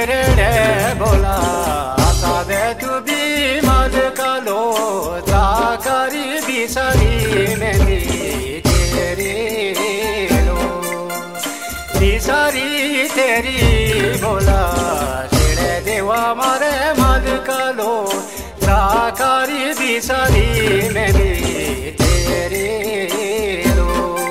केरड़े बोला सादे तू भी मद कलो ताकारी बिसरी मेरी तेरी लो बिसरी तेरी बोला शेड़े देवा मारे मद कलो ताकारी बिसरी मेरी तेरी लो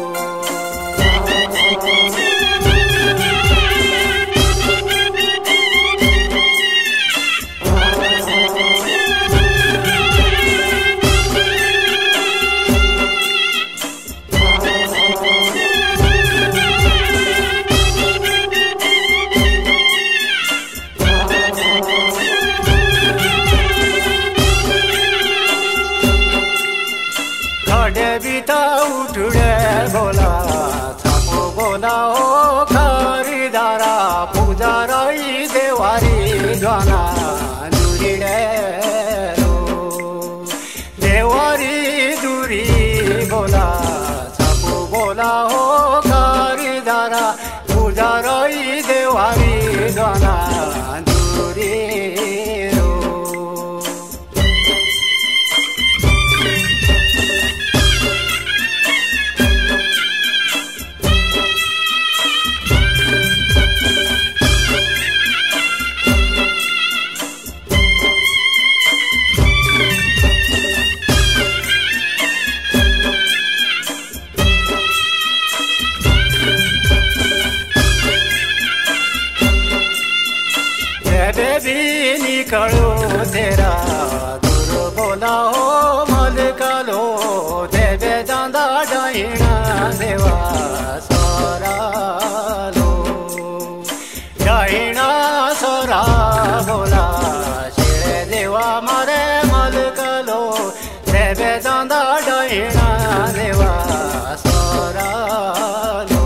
बीता उठड़े बोला छापो बोला ओ खरीदारा पूजाराई देवारी गाना दूरीड़े देवारी दूरी बोला छापो बोला ओ खरीदारा पूजाराई देवारी गाना दूरी भी निकलो तेरा दूर बोला हो मल कलो देवे दांदा डाइना देवा सोरा लो डाइना सोरा बोला शेरे देवा मारे मल कलो देवे दांदा डाइना देवा सोरा लो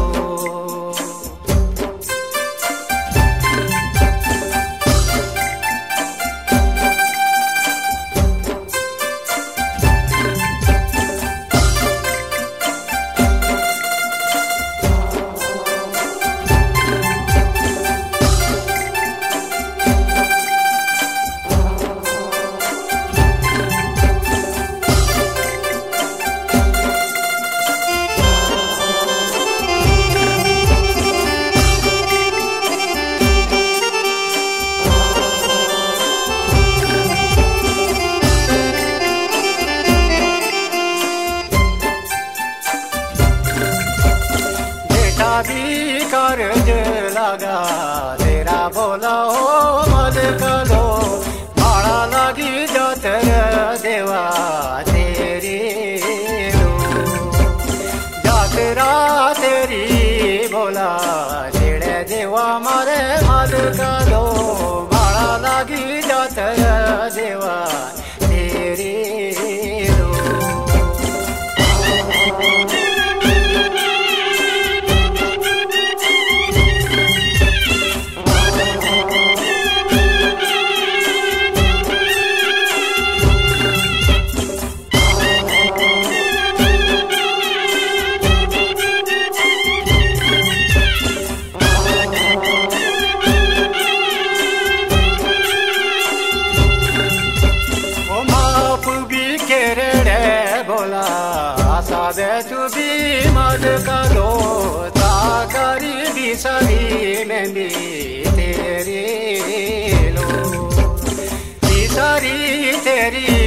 भी कर्ज लगा तेरा बोला हो मल कलो भाड़ा लगी जतर देवा तेरी लो जातरा तेरी बोला जेड़े देवा मारे मल कलो भाड़ा लगी जतर देवा तेरी लो सादे तू भी मद कलो ताकारी बिसरी मेरी तेरी लो बिसरी तेरी